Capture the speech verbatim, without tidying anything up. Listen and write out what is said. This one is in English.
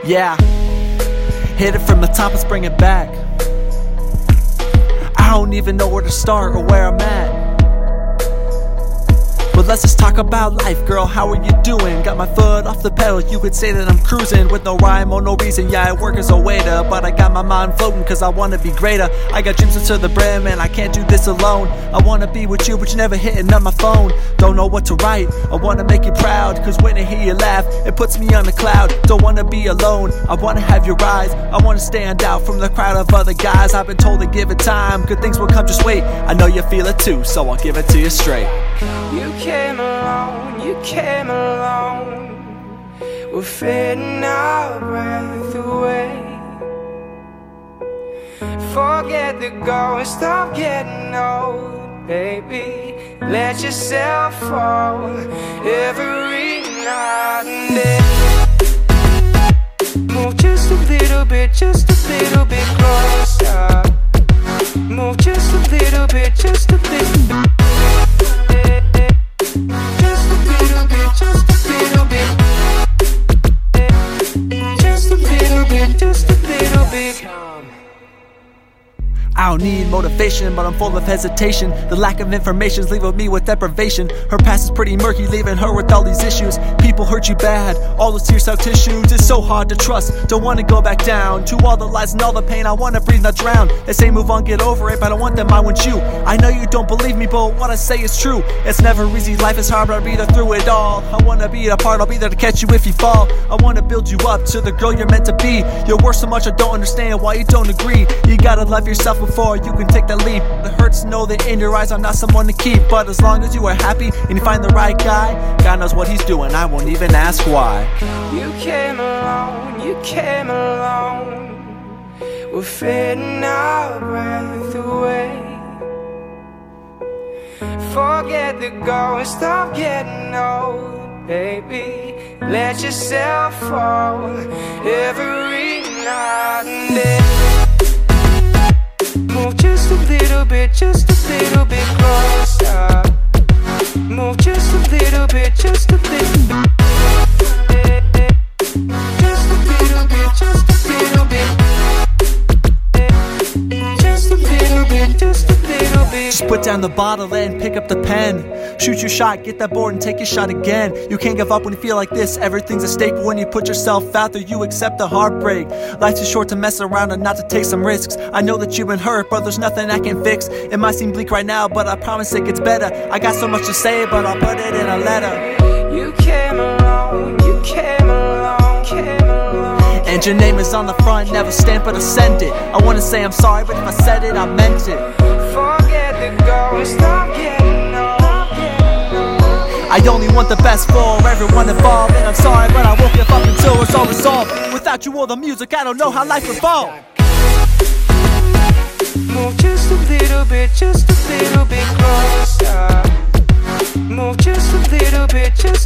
Yeah, hit it from the top, let's bring it back. I don't even know where to start or where I'm at. But let's just talk about life, girl, how are you doing? Got my foot off the pedal, you could say that I'm cruising with no rhyme or no reason. Yeah, I work as a waiter, but I got my mind floating cause I wanna be greater. I got dreams to the brim and I can't do this alone. I wanna be with you but you're never hitting up my phone. Don't know what to write, I wanna make you proud, cause when I hear you laugh, it puts me on a cloud. Don't wanna be alone, I wanna have your eyes. I wanna stand out from the crowd of other guys. I've been told to give it time, good things will come, just wait. I know you feel it too, so I'll give it to you straight. You came along, you came along. We're fading our breath away. Forget the going, stop getting old, baby. Let yourself fall every night and day. Move just a little bit, just a little bit closer. Move just a little bit, just a little bit. I don't need motivation, but I'm full of hesitation. The lack of information's leaving me with deprivation. Her past is pretty murky, leaving her with all these issues. People hurt you bad, all those tears out tissues. It's so hard to trust, don't wanna go back down to all the lies and all the pain. I wanna breathe, not drown. They say move on, get over it, but I want them, I want you. I know you don't believe me, but what I say is true. It's never easy, life is hard, but I'll be there through it all. I wanna be a part, I'll be there to catch you if you fall. I wanna build you up to the girl you're meant to be. You're worth so much, I don't understand why you don't agree. You gotta love yourself before you can take that leap. It hurts to know that in your eyes I'm not someone to keep, but as long as you are happy and you find the right guy, God knows what he's doing, I won't even ask why. You came along, you came along. We're fading our breath away. Forget the going, stop getting old, baby. Let yourself fall every night and day. Move just a little bit, just a little bit closer. Move just a little bit, just a little bit. Just a little bit, just a little bit. Just a little bit, just a little bit. Just put down the bottle and pick up the pen. Shoot your shot, get that board and take your shot again. You can't give up when you feel like this, everything's at stake. But when you put yourself out there, you accept the heartbreak. Life's too short to mess around and not to take some risks. I know that you've been hurt, but there's nothing I can fix. It might seem bleak right now, but I promise it gets better. I got so much to say, but I'll put it in a letter. You came along, you came along, came along. And your name is on the front, never stamp it or send it. I wanna say I'm sorry, but if I said it, I meant it. Forget the going, stop getting old. I only want the best for everyone involved, and I'm sorry, but I won't give up until it's all resolved. Without you or the music, I don't know how life would fall. Move just a little bit, just a little bit closer. Move just a little bit, just